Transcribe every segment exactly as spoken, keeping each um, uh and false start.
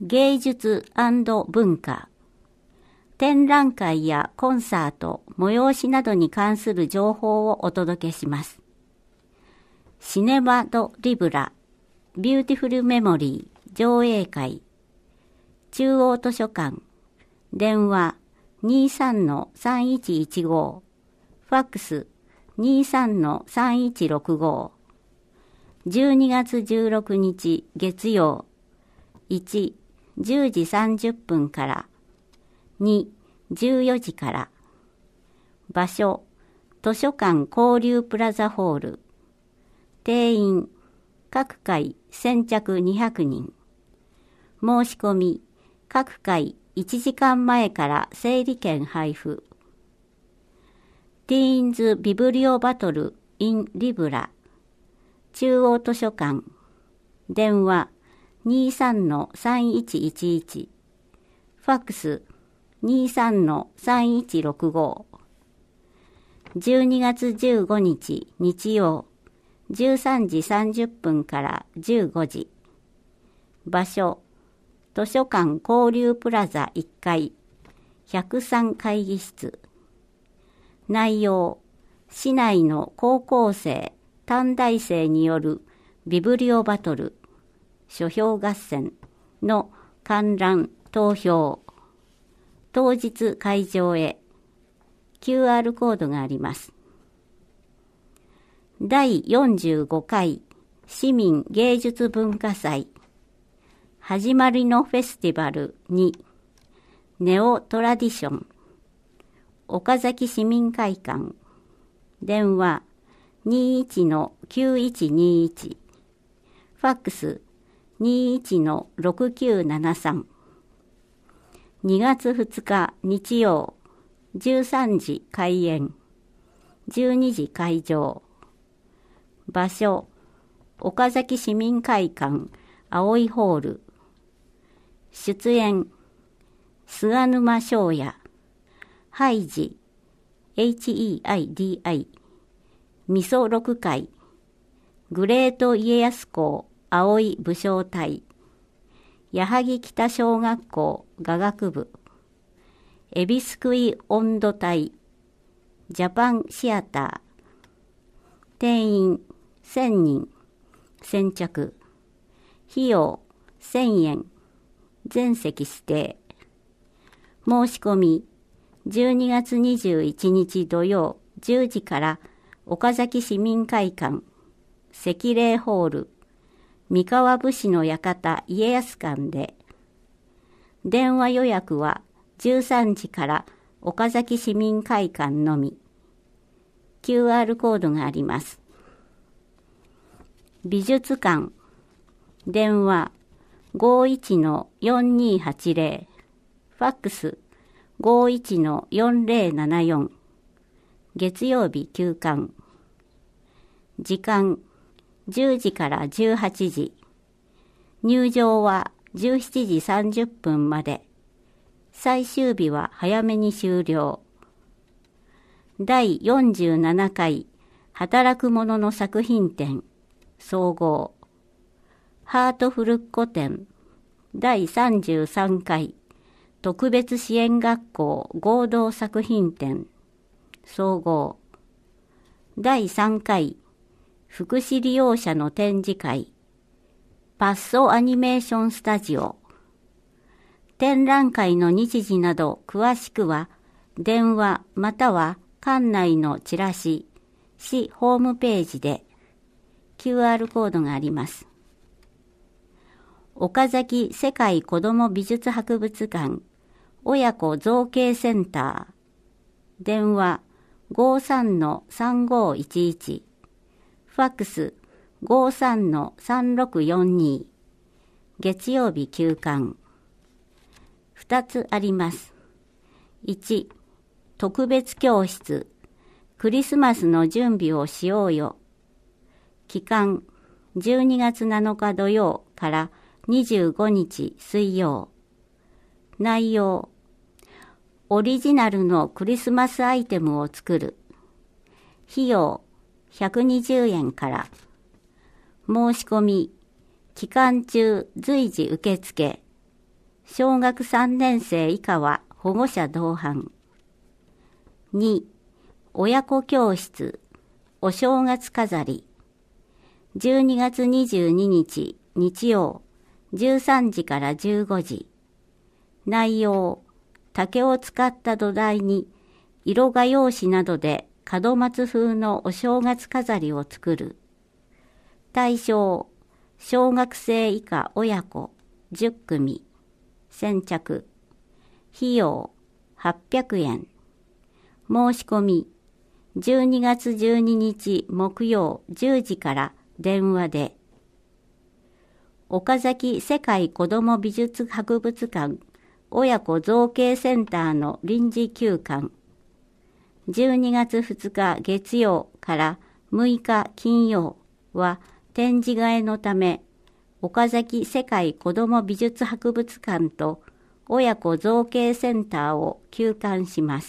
芸術&文化、展覧会やコンサート、催しなどに関する情報をお届けします。シネマ・ド・リブラ、ビューティフル・メモリー、上映会、中央図書館、電話 にじゅうさんのさんいちいちご、ファックス にじゅうさんのさんいちろくご、じゅうにがつじゅうろくにち月曜、いち、じゅうじさんじゅっぷんから、に、じゅうよじから、場所、図書館交流プラザホール、定員、各回先着にひゃくにん、申し込み、各回いちじかんまえから整理券配布。ティーンズビブリオバトル in リブラ、中央図書館、電話 にじゅうさんのさんいちいちいち、ファックス にじゅうさんのさんいちろくご、じゅうにがつじゅうごにち日曜、じゅうさんじさんじゅっぷんからじゅうごじ、場所、図書館交流プラザいっかい、ひゃくさん会議室。内容、市内の高校生、短大生によるビブリオバトル、書評合戦の観覧、投票。当日会場へ キューアール コードがあります。だいよんじゅうごかい市民芸術文化祭始まりのフェスティバルにネオトラディション岡崎市民会館電話 にじゅういちのきゅういちにいち ファックス にじゅういちのろくきゅうななさんにがつふつか日曜じゅうさんじ開演じゅうにじ会場場所岡崎市民会館葵ホール出演菅沼翔也ハイジ エイチイーアイディーアイ みそろく会グレート家康公葵武将隊矢作北小学校雅楽部恵比寿クイ温度隊ジャパンシアター定員せんにん先着費用せんえん全席指定申し込みじゅうにがつにじゅういちにち土曜じゅうじから岡崎市民会館赤霊ホール三河武士の館家康館で電話予約はじゅうさんじから岡崎市民会館のみ キューアール コードがあります。美術館電話 ごいちのよんにはちぜろ ファックス ごいちのよんぜろななよん月曜日休館時間じゅうじからじゅうはちじ入場はじゅうしちじさんじゅっぷんまで最終日は早めに終了だいよんじゅうななかい働く者の作品展総合ハートフルッコ展だいさんじゅうさんかい特別支援学校合同作品展総合だいさんかい福祉利用者の展示会パッソアニメーションスタジオ展覧会の日時など詳しくは電話または館内のチラシ市ホームページでキューアール コードがあります。岡崎世界子ども美術博物館親子造形センター電話 ごじゅうさんのさんごいちいち ファックス ごじゅうさんのさんろくよんに月曜日休館ふたつあります。いち特別教室クリスマスの準備をしようよ期間じゅうにがつなのか土曜からにじゅうごにち水曜内容オリジナルのクリスマスアイテムを作る費用ひゃくにじゅうえんから申し込み期間中随時受付小学さんねん生以下は保護者同伴。に、親子教室、お正月飾り。じゅうにがつにじゅうににち日曜、じゅうさんじからじゅうごじ。内容、竹を使った土台に色画用紙などで門松風のお正月飾りを作る。対象、小学生以下親子じゅっくみ。先着。費用はっぴゃくえん。申し込みじゅうにがつじゅうににち木曜じゅうじから電話で。岡崎世界子ども美術博物館親子造形センターの臨時休館。じゅうにがつふつか月曜からむいか金曜は展示替えのため、岡崎世界子ども美術博物館と親子造形センターを休館します。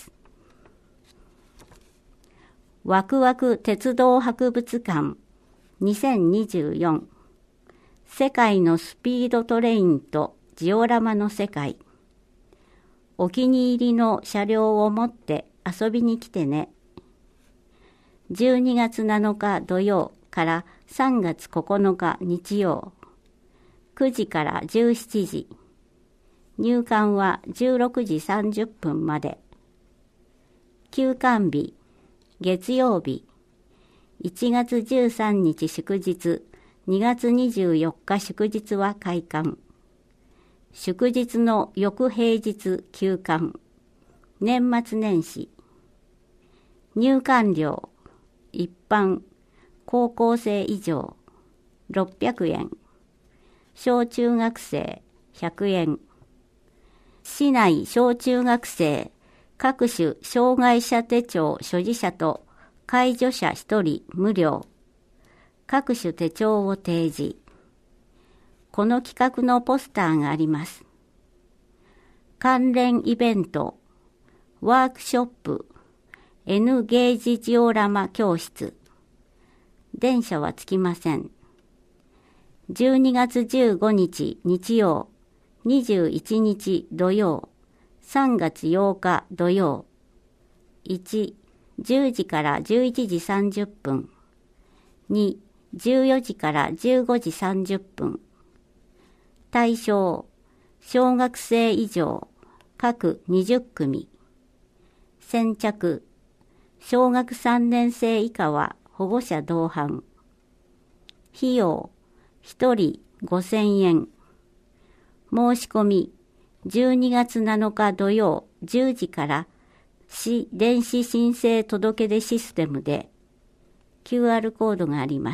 ワクワク鉄道博物館にせんにじゅうよん。世界のスピードトレインとジオラマの世界。お気に入りの車両を持って遊びに来てね。じゅうにがつなのか土曜からさんがつここのか日曜。くじからじゅうしちじ。入館はじゅうろくじさんじゅっぷんまで。休館日、月曜日。いちがつじゅうさんにち祝日、にがつにじゅうよっか祝日は開館。祝日の翌平日休館。年末年始。入館料、一般、高校生以上、ろっぴゃくえん。小中学生、ひゃくえん。市内小中学生、各種障害者手帳所持者と介助者ひとり無料。各種手帳を提示。この企画のポスターがあります。関連イベント、ワークショップ、N ゲージジオラマ教室。電車はつきません。じゅうにがつじゅうごにち日曜、にじゅういちにち土曜、さんがつようか土曜。いち、じゅうじからじゅういちじさんじゅっぷん。に、じゅうよじからじゅうごじさんじゅっぷん。対象、小学生以上、各にじゅっくみ。先着、小学さんねん生以下は保護者同伴。費用、ひとりごせんえん。申し込み、じゅうにがつなのか土曜じゅうじから市電子申請届出システムで キューアール コードがあります。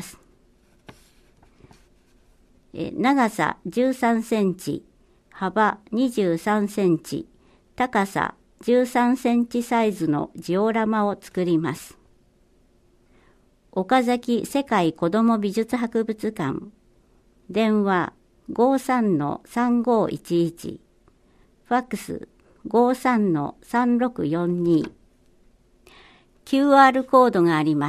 え長さじゅうさんセンチ、幅にじゅうさんセンチ、高さじゅうさんセンチサイズのジオラマを作ります。岡崎世界子ども美術博物館。電話 ごさんのさんごいちいち。ファックス ごさんのさんろくよんに。キューアール コードがあります。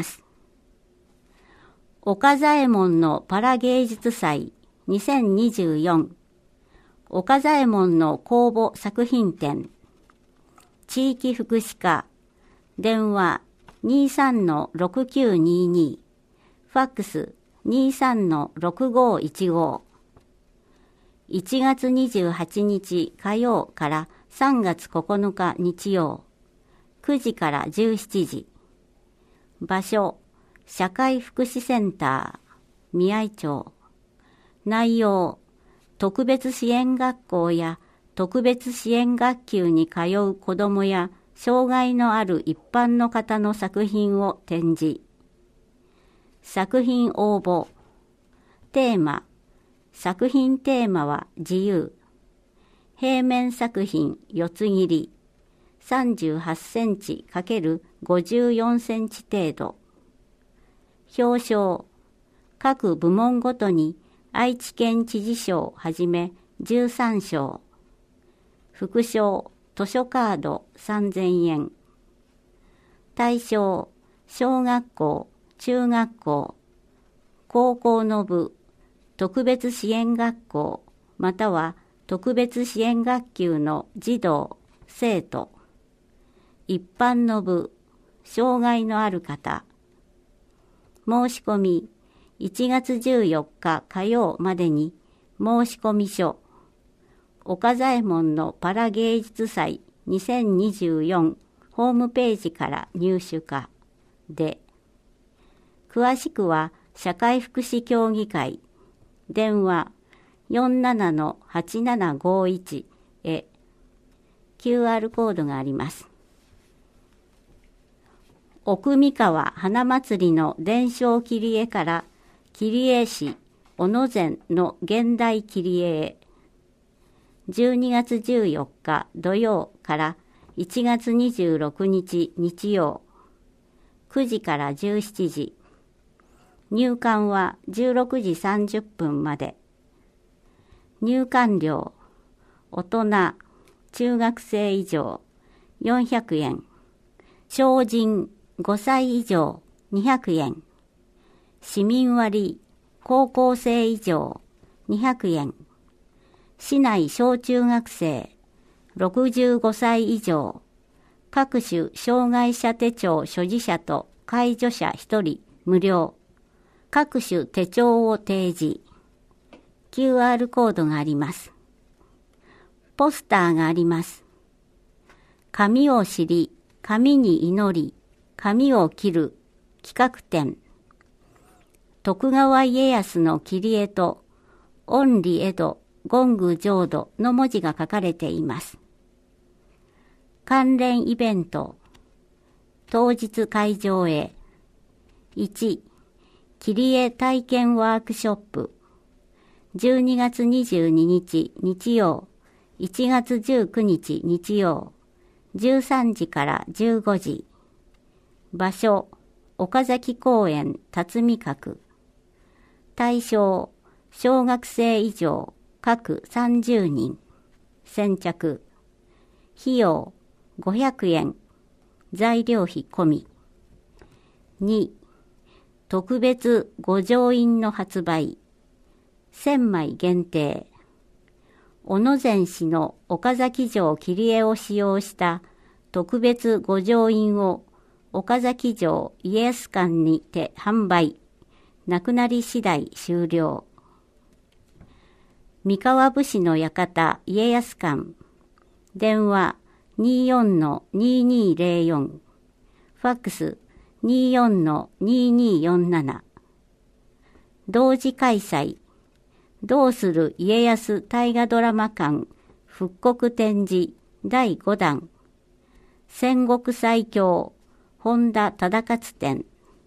岡左衛門のパラ芸術祭にせんにじゅうよん。岡左衛門の公募作品展。地域福祉課。電話 にさんのろくきゅうにに。ファックス にさんのろくごいちご。いちがつにじゅうはちにち火曜からさんがつここのか日曜。くじからじゅうしちじ。場所、社会福祉センター、宮井町。内容、特別支援学校や特別支援学級に通う子どもや障害のある一般の方の作品を展示。作品応募。テーマ。作品テーマは自由。平面作品四つ切り。さんじゅうはちセンチ×ごじゅうよんセンチ程度。表彰。各部門ごとに愛知県知事賞はじめじゅうさんしょう。副賞。図書カードさんぜんえん。対象。小学校、中学校、高校の部、特別支援学校、または特別支援学級の児童、生徒、一般の部、障害のある方、申し込みいちがつじゅうよっか火曜までに申し込み書、岡左衛門のパラ芸術祭にせんにじゅうよんホームページから入手可で、詳しくは社会福祉協議会、電話 よんななのはちななごいち へ キューアール コードがあります。奥三河花祭りの伝承切り絵から切り絵師小野禅の現代切り絵へ、じゅうにがつじゅうよっか土曜からいちがつにじゅうろくにち日曜、くじからじゅうしちじ、入館はじゅうろくじさんじゅっぷんまで。入館料、大人、中学生以上よんひゃくえん、小人ごさい以上にひゃくえん、市民割高校生以上にひゃくえん、市内小中学生ろくじゅうごさい以上、各種障害者手帳所持者と介助者ひとり無料、各種手帳を提示、キューアール コードがあります。ポスターがあります。紙を知り、紙に祈り、紙を切る企画展。徳川家康の切り絵と、恩理江戸、言具浄土の文字が書かれています。関連イベント。当日会場へ。いち、切り絵体験ワークショップ。じゅうにがつにじゅうににち日曜、いちがつじゅうくにち日曜、じゅうさんじからじゅうごじ。場所、岡崎公園辰巳閣。対象、小学生以上、各さんじゅうにん。先着。費用、ごひゃくえん。材料費込み。に、特別御城印の発売。せんまい限定。小野禅氏の岡崎城切り絵を使用した特別御城印を岡崎城家康館にて販売。なくなり次第終了。三河武士の館家康館。電話 にじゅうよんのにじゅうにぜろよん。ファックス にじゅうよんのにじゅうによんなな。同時開催。どうする家康大河ドラマ館復刻展示だいごだん。戦国最強本田忠勝展。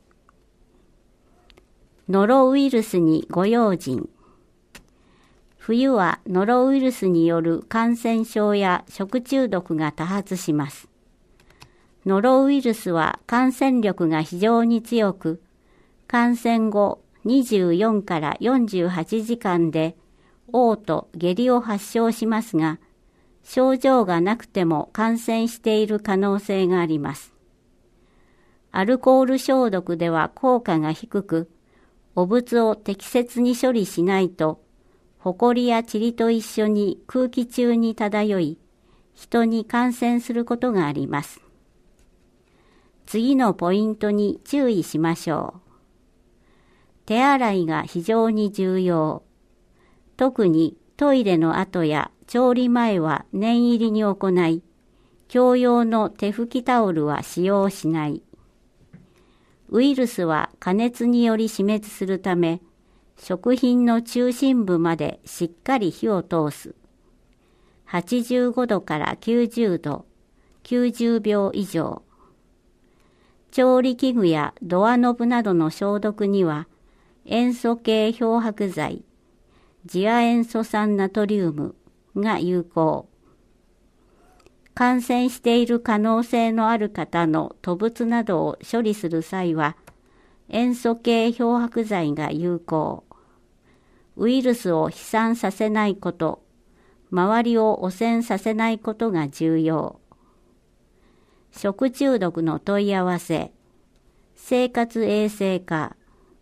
ノロウイルスにご用心。冬はノロウイルスによる感染症や食中毒が多発します。ノロウイルスは感染力が非常に強く、感染後にじゅうよんからよんじゅうはちじかんで嘔吐、下痢を発症しますが、症状がなくても感染している可能性があります。アルコール消毒では効果が低く、汚物を適切に処理しないと、ほこりや塵と一緒に空気中に漂い、人に感染することがあります。次のポイントに注意しましょう。手洗いが非常に重要。特にトイレの後や調理前は念入りに行い、共用の手拭きタオルは使用しない。ウイルスは加熱により死滅するため、食品の中心部までしっかり火を通す。はちじゅうごどからきゅうじゅうど、きゅうじゅうびょう以上。調理器具やドアノブなどの消毒には、塩素系漂白剤、次亜塩素酸ナトリウムが有効。感染している可能性のある方の吐物などを処理する際は、塩素系漂白剤が有効。ウイルスを飛散させないこと、周りを汚染させないことが重要。食中毒の問い合わせ、生活衛生課、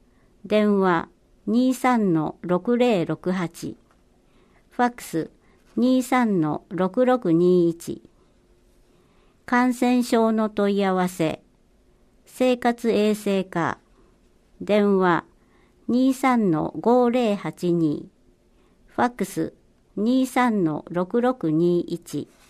電話 にじゅうさんのろくぜろろくはち、ファックスにさんのろくろくにいち。感染症の問い合わせ、生活衛生課、電話にさんのごぜろはちに、ファックスにさんのろくろくにいち。